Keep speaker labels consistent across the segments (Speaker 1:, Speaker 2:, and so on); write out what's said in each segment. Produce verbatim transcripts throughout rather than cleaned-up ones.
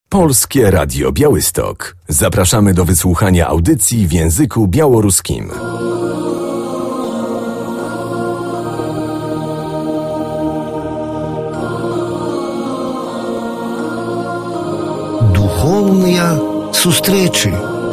Speaker 1: Polskie Radio Białystok. Zapraszamy do wysłuchania audycji w języku białoruskim.
Speaker 2: Духовные встречи.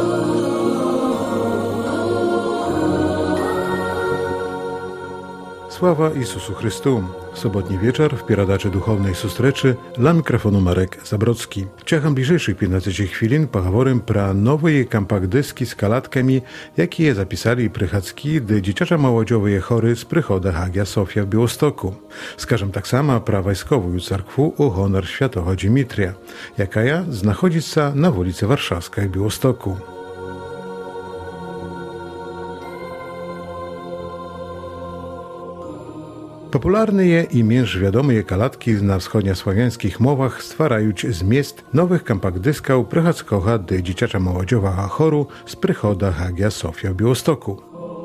Speaker 3: Sława Isusu Chrystu. Sobotni wieczór w Pieradaczy Duchownej Sustreczy dla mikrofonu Marek Zabrocki. Ciechem bliżejszych piętnastu chwilin poговорим про новые компакт-dyski z kalatkami, jakie zapisali prychacki dy dzieciaczo-młodziowe chory z prychoda Hagia Sofia w Białostoku. Skażem tak samo pra wojskową cerkwu u honor świętego Dimitrija, jaka ja znachodzi się na ulicy Warszawskiej w Białostoku. Popularne i męż wiadome kalatki na wschodniosłowiańskich mowach stwarają z miast nowych kompakt-dysków prychackoga dy dzieciaczo-młodziowa choru z prychoda Hagia Sofia w Białostoku.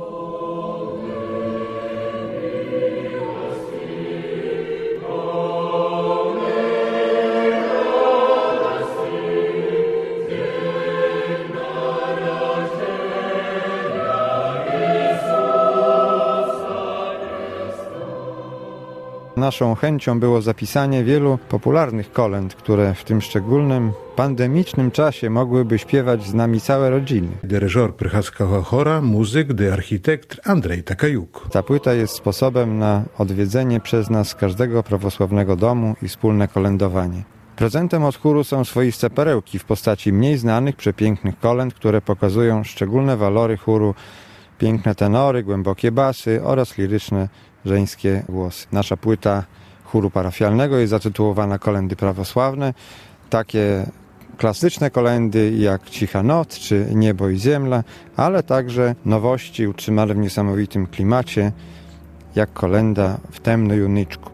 Speaker 4: Naszą chęcią było zapisanie wielu popularnych kolęd, które w tym szczególnym pandemicznym czasie mogłyby śpiewać z nami całe rodziny.
Speaker 3: Dyryżor prychackiego chora, muzyk, dy architekt Andrzej Takajuk.
Speaker 4: Ta płyta jest sposobem na odwiedzenie przez nas każdego prawosławnego domu i wspólne kolędowanie. Prezentem od chóru są swoiste perełki w postaci mniej znanych, przepięknych kolęd, które pokazują szczególne walory chóru, piękne tenory, głębokie basy oraz liryczne żeńskie głosy. Nasza płyta chóru parafialnego jest zatytułowana Kolędy prawosławne. Takie klasyczne kolędy jak Cicha Noc czy Niebo i Ziemia, ale także nowości utrzymane w niesamowitym klimacie, jak kolęda W temno junyczku.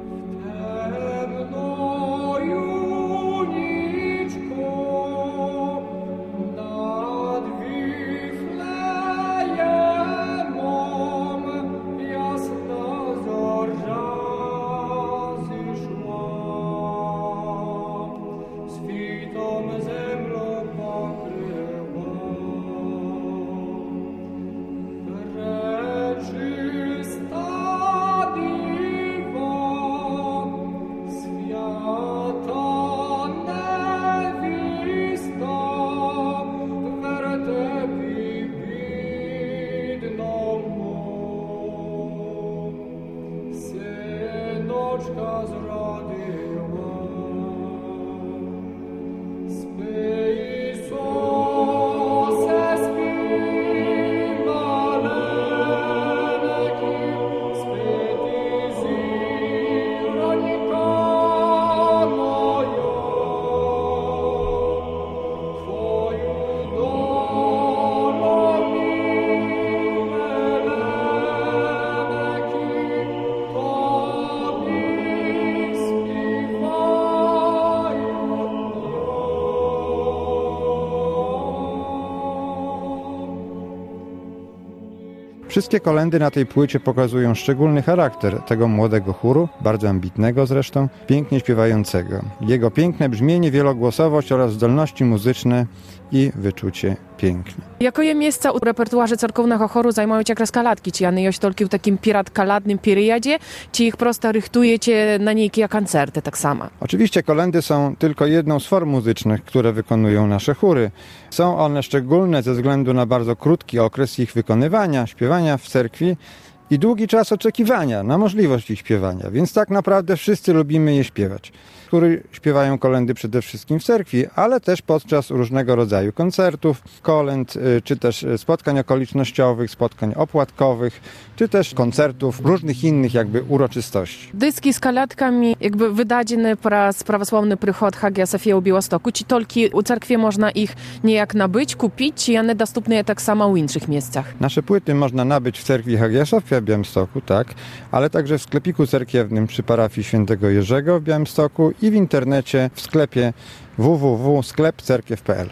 Speaker 4: Wszystkie kolędy na tej płycie pokazują szczególny charakter tego młodego chóru, bardzo ambitnego zresztą, pięknie śpiewającego. Jego piękne brzmienie, wielogłosowość oraz zdolności muzyczne i wyczucie piękne.
Speaker 5: Jakie miejsca u repertuarze cerkownego choru zajmują jak raz kalatki? Czy one jest tylko w takim pirat-kaladnym periodzie, czy ich prosto rychtujecie na niejakie koncerty tak samo?
Speaker 4: Oczywiście kolędy są tylko jedną z form muzycznych, które wykonują nasze chóry. Są one szczególne ze względu na bardzo krótki okres ich wykonywania, śpiewania w cerkwi i długi czas oczekiwania na możliwość ich śpiewania, więc tak naprawdę wszyscy lubimy je śpiewać. Chóry śpiewają kolędy przede wszystkim w cerkwi, ale też podczas różnego rodzaju koncertów, kolęd, czy też spotkań okolicznościowych, spotkań opłatkowych, czy też koncertów, różnych innych jakby uroczystości.
Speaker 5: Dyski z kalatkami jakby wydadzone przez prawosławny prychod Hagia Sofia w Białostoku, czy tylko u cerkwie można ich niejak nabyć, kupić, czy one dostępne tak samo w innych miejscach?
Speaker 4: Nasze płyty można nabyć w cerkwi Hagia Sofia w Białymstoku, tak, ale także w sklepiku cerkiewnym przy parafii Świętego Jerzego w Białymstoku i w internecie w sklepie w w w kropka sklep cerkiew kropka p l.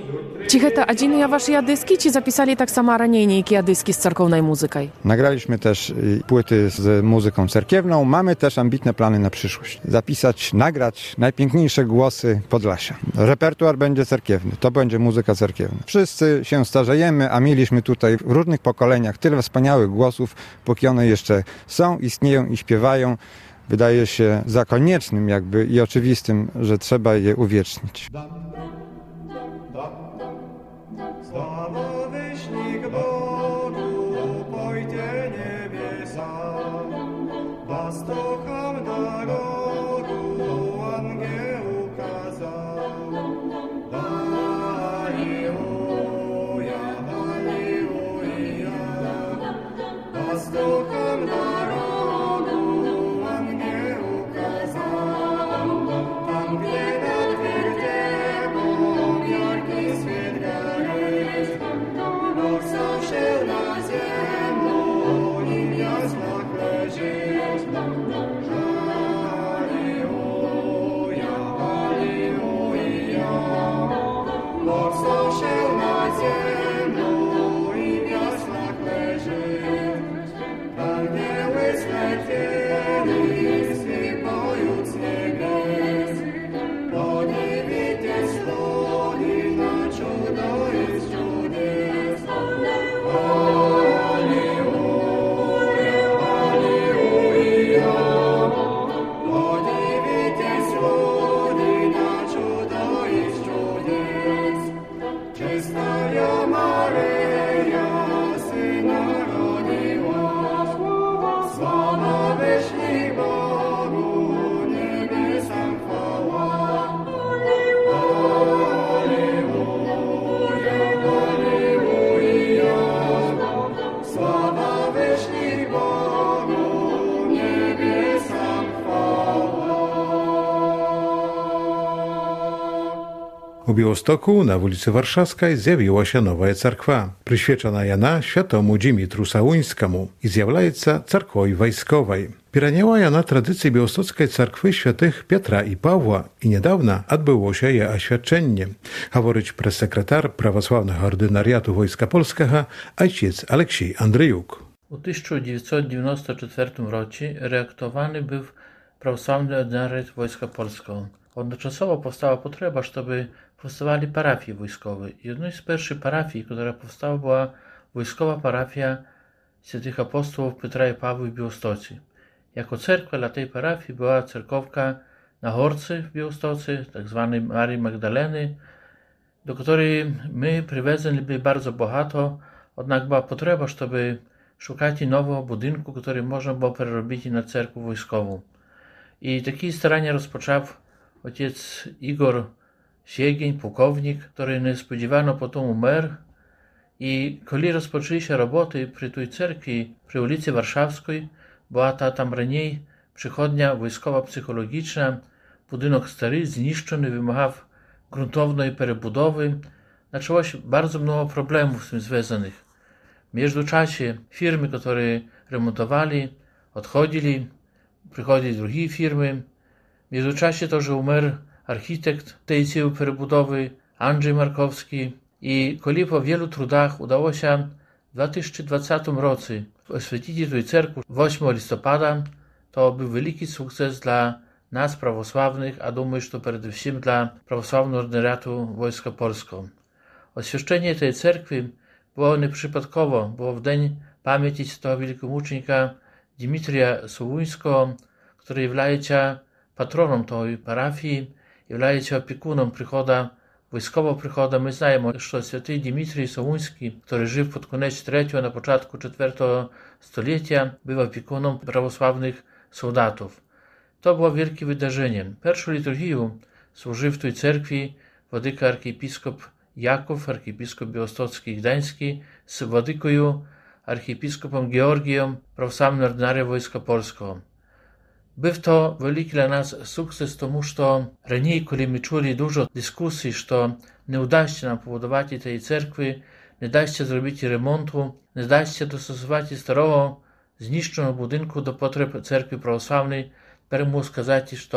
Speaker 5: Czy to jedyne wasze dyski, czy zapisali tak samo raniej niejakie dyski z cerkownej muzyką?
Speaker 4: Nagraliśmy też płyty z muzyką cerkiewną. Mamy też ambitne plany na przyszłość. Zapisać, nagrać najpiękniejsze głosy Podlasia. Repertuar będzie cerkiewny. To będzie muzyka cerkiewna. Wszyscy się starzejemy, a mieliśmy tutaj w różnych pokoleniach tyle wspaniałych głosów, póki one jeszcze są, istnieją i śpiewają. Wydaje się za koniecznym jakby i oczywistym, że trzeba je uwiecznić.
Speaker 6: Sława wyśnik Bogu, pojdzie niebiesa, pastuchom na rogu angieł kazał. Halleluja, halleluja, pastuchom na rogu angieł kazał. Tam bieda twierdzego, jarki świat gares, nosa się na ziemiu i w jaslach leżysz. Halleluja, halleluja, nosa się na ziemiu i w jaslach leżysz. Anioły zlecieli, sypając niebies, podziwicie słoni na cudo jest cudes. Halleluja, halleluja, podziwicie słoni na cudo jest cudes. Czystaja Maryja, Syna rodziła, sława wyślij Bogu, niebiesam chwała. Halleluja, halleluja, sława wyślij Bogu, niebiesam chwała.
Speaker 3: U Białostocku na ulicy Warszawskiej zjawiła się nowa cerkwa, przyświeczona Jana świętemu Dzimitru Sałuńskiemu i zjawляется cerkwoj wojskowej. Piraniała Jana tradycji białostockiej cerkwy świętych Piotra i Pawła i niedawno odbyło się je oświadczenie. Говорить presekretar prawosławnego ordynariatu Wojska Polskiego ojciec Aleksiej Andryjuk.
Speaker 7: U tysiąc dziewięćset dziewięćdziesiątym czwartym roku reaktowany był prawosławny ordynariat Wojska Polskiego. Jednoczesowo powstała potrzeba, żeby powstawały parafie wojskowe. Jedną z pierwszych parafii, która powstała, była wojskowa parafia świętych apostołów Piotra i Pawła w Białostoce. Jako cerkwa dla tej parafii była cerkowka na Horce w Białostoce, tak zwanej Marii Magdaleny, do której my przywiezli byli bardzo bogato, jednak była potrzeba, żeby szukać nowego budynku, który można było przerobić na cerkwę wojskową. I takie starania rozpoczął ojciec Igor Siegień, pułkownik, który niespodziewano potem umarł. I kiedy rozpoczęły się roboty przy tej cerkwi, przy ulicy Warszawskiej, była ta tam raniej przychodnia wojskowa psychologiczna, budynek stary, zniszczony, wymagał gruntownej przebudowy. Zaczęło się bardzo mnogo problemów z tym związanych. W międzyczasie firmy, które remontowali, odchodzili, przychodzili drugie firmy. W międzyczasie to, że umarł architekt tej całej przebudowy, Andrzej Markowski. I kiedy po wielu trudach udało się w dwa tysiące dwudziestym roku oświecić tę cerkwu ósmego listopada, to był wielki sukces dla nas prawosławnych, a думаю, że przede wszystkim dla prawosławnego ordynariatu Wojska Polskiego. Oświeszczenie tej cerkwi było nieprzypadkowo, było w dzień pamięci tego wielkiego mucznika Dimitrija Sołuńskiego, który jest patronem tej parafii, jest opiekunem przychoda, wojskowego przychoda. My znamy, że święty Dimitrij Sołuński, który żył pod koniec trzeciego, na początku czwartego stulecia, był opiekunem prawosławnych soldatów. To było wielkie wydarzenie. Pierwszą liturgię służył w tej cerkwi władyka archiepiskop Jakub, archiepiskop białostocki i gdański, z władyką archiepiskopem Georgijem, prawosławnym ordynarium Wojska Polskiego. Był to wielki dla nas sukces, тому że raniej, kiedy my czuli dużo dyskusji, że nie uda się nam pobudować tej cerkwi, nie da się zrobić remontu, nie da się dostosować starego, zniszczonego budynku do potrzeb cerkwi prawosławnej, per mu сказать, że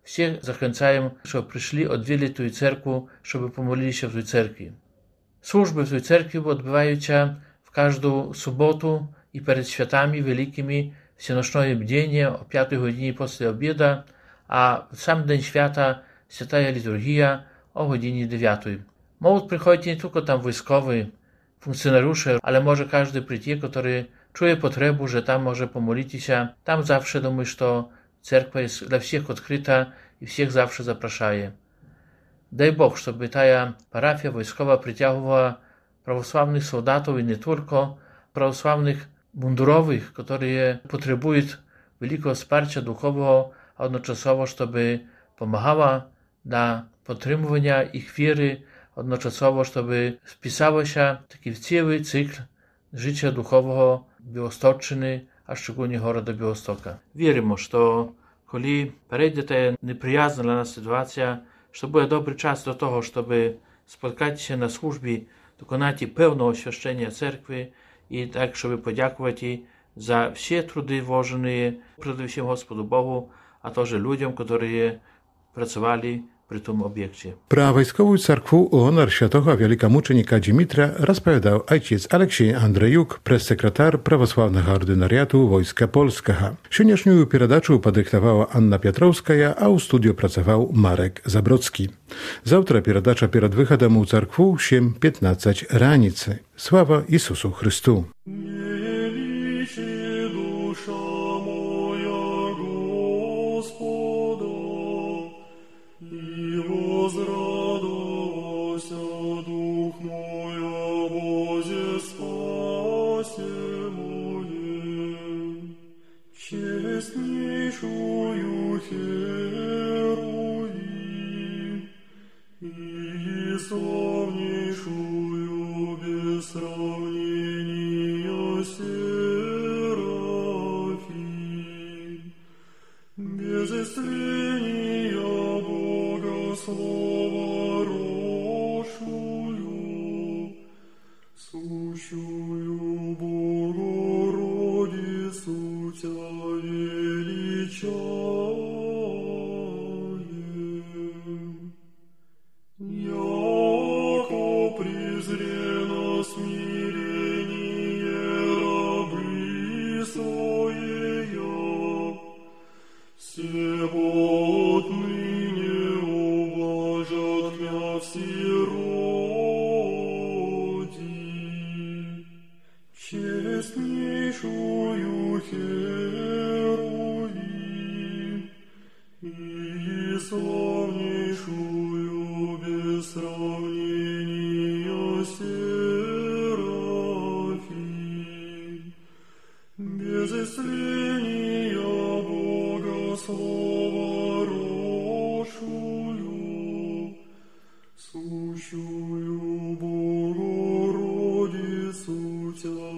Speaker 7: Всех zachęcają, żeby przyszli, odwiedzili tę cerkwę, żeby pomolili się w tej cerkwi. Służby w tej cerkwi odbywają się w każdą sobotę i przed świętami wielkimi всеночное bdzienie o piątej godzinie после obieda, a w sam dzień święta święta liturgia o godzinie dziewiątej. Mogą przychodzić nie tylko tam wojskowi, funkcjonariusze, ale może każdy przyjdzie, który czuje potrzebę, że tam może pomolić się. Tam zawsze думаю, że cerkwa jest dla wszystkich otwarta i wszystkich zawsze zapraszaje. Daj Bóg, żeby ta parafia wojskowa przyciągała prawosławnych soldatów i nie tylko prawosławnych mundurowych, którzy potrzebują wielkiego wsparcia duchowego, a jednocześnie, żeby pomagała dla podtrzymywania ich wiery, jednocześnie, żeby wpisało się taki cały cykl życia duchowego Białostoczyny, a szczególnie Goroda Białostoka. Wierzymy, że kiedy przejdzie ta nieprzyjazna dla nas sytuacja, że będzie dobry czas do tego, żeby spotkać się na służbie, dokonać pełne oświadczenia cerkwi i tak, żeby podziękować za wszystkie trudy włożone przede wszystkim Gospodu Bogu, a także ludziom, którzy pracowali przy tym obiekcie.
Speaker 3: Про войсковую церкву honor świętego wielkomuczenika Dymitra rozpowiadał ojciec Aleksiej Andrejuk, press-sekretar prawosławnego ordynariatu Wojska Polskiego. Dzisiejszą передачу podyktowała Anna Piotrowska, a u studio pracował Marek Zabrocki. Zawtra передача перед выходом у церкву семь пятнадцать раницы. Sława Jezusu Chrystu.
Speaker 6: Возрадовался дух мой о Бозе спасе моем, честнейшую Херувим и славнейшую без сравнения Серафим, без исцеления Слово рошую, сущую Богородицу Тя величаем. Яко презрено смирение рабы своея, сего отныне всероди, честнейшую Херувим и славнейшую без сравнения Серафим, без исцеления Бога Слова рошую, сущую Богородицу Тя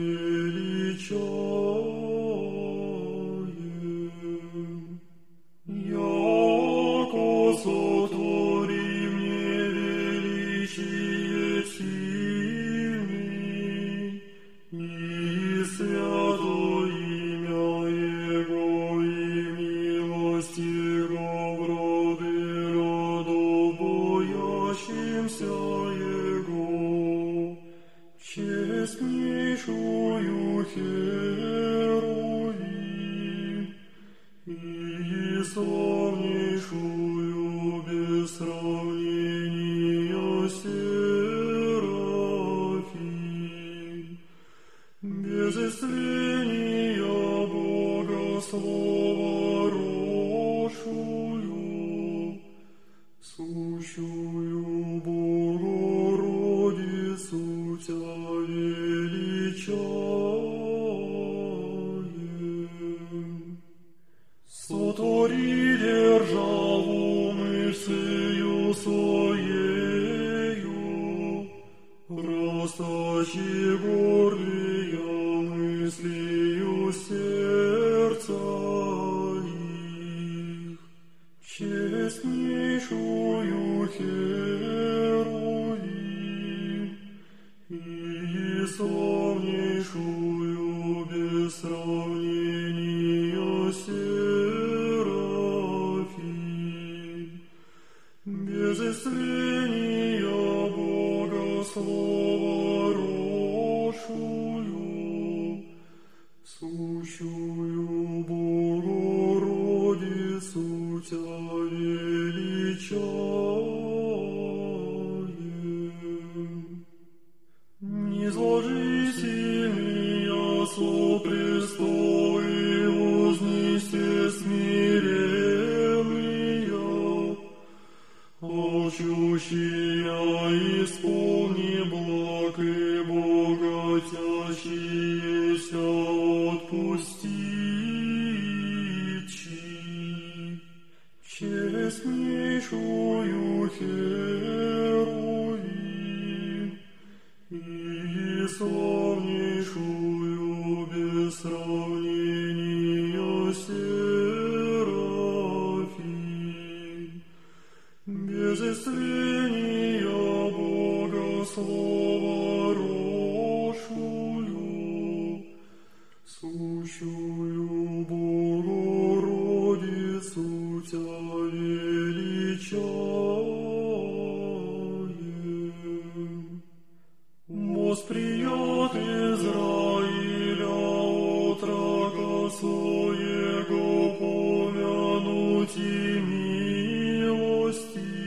Speaker 6: величаем. Яко сотвори мне величие сильный и святое имя Его и милость Его в роды родов боящимся Его, честнейшую Херувим и славнейшую без сравнения Серафим, без исцеления Бога Слова рошую, сущую Богородицу Тя величаем. Сотвори державу мышцею своею, расточи гордые мыслью сердца их, честнейшую Херувим и славнейшую без сравнения Серафим, словорожую, сущую Богородицу Тя величаем. Низложите меня со престолы, вознесе смиренные, алчущие исполни благ и богатящиеся отпустичи. Честнейшую Херувим и славнейшую без сравнения Серафим, без истления Бога словорожую, сущую Богородицу Тя величаем. Восприят Израиля от рака своего помянути милости,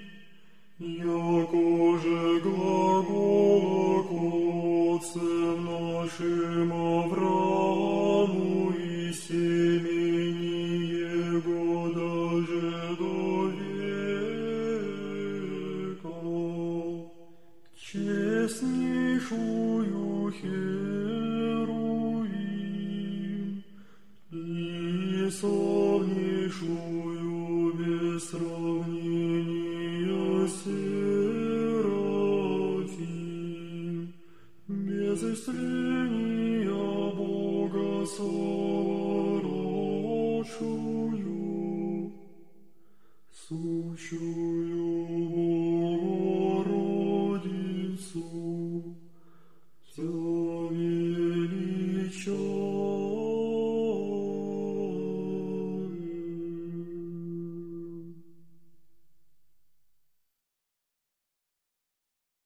Speaker 6: яко же глагола к отцам нашим Аврааму и семени его даже до века. Честнейшую Херувим и славнейшую без сравнения Серафим, без истления Бога словорожую, сущую